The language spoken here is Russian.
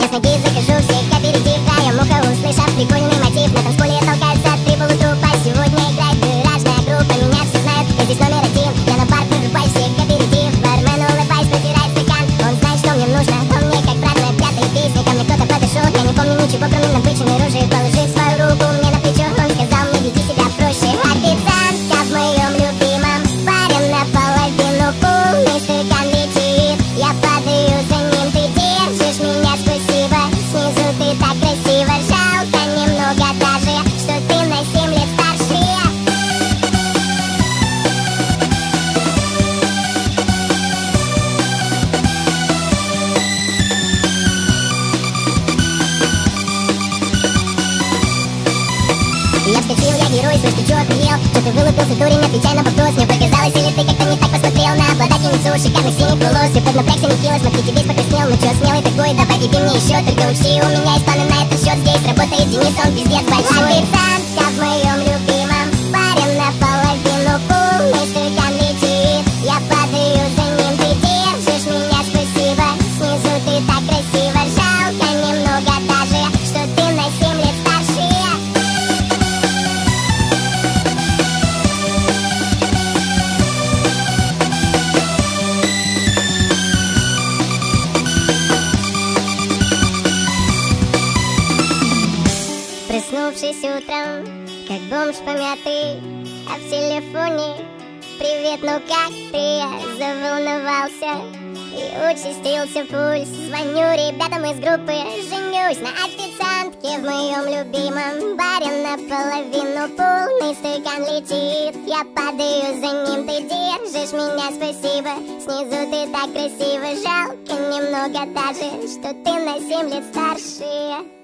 Я с ноги захожу, всех аперитив, краем уха услышав прикольный мотив. На танцполе толкаются три полутрупа. Сегодня играет гаражная группа, меня все знают, я здесь номер один. Я на бар прорубаю всех аперитив. Бармен, улыбаясь, протирает стакан. Он знает, что мне нужно, он мне как брат, моя пятая песня. Ко мне кто-то подошел, я не помню ничего, кроме напыченной рожи. Положив свою руку мне на плечо, он сказал мне: веди себя проще. Официантка в моем любимом баре наполовину полный стакан летит. Я падаю за ним, ты держишь меня, спасибо. Снизу ты так красиво, жалко немного даже, что ты на 7 лет старше. Я вскочил, я герой, слышь, ты чё охуел? Что ты вылупился, дурень, отвечай на вопрос. Мне показалось, или ты как-то не так посмотрел на обладательницу шикарных синих волос. И поднапрягся нехило, смотрите, весь покраснел. Ну чё, смелый такой, давай еби мне еще. Только учти, у меня есть планы на этот счет. Здесь работает Денис, он пиздец большой. Официантка в моем любимом баре наполовину полный стакан летит. Я падаю за ним, ты держишь меня, спасибо. Снизу ты так красиво, жалко немного даже, что ты на 7 лет старше. Проснувшись утром, как бомж помятый, а в телефоне: привет, ну как ты? Я заволновался и участился пульс. Звоню ребятам из группы, женюсь на официантке в моем любимом баре. Наполовину полный стакан летит. Я падаю за ним, ты держишь меня, спасибо. Снизу ты так красиво, жалко немного даже, что ты на 7 лет старше.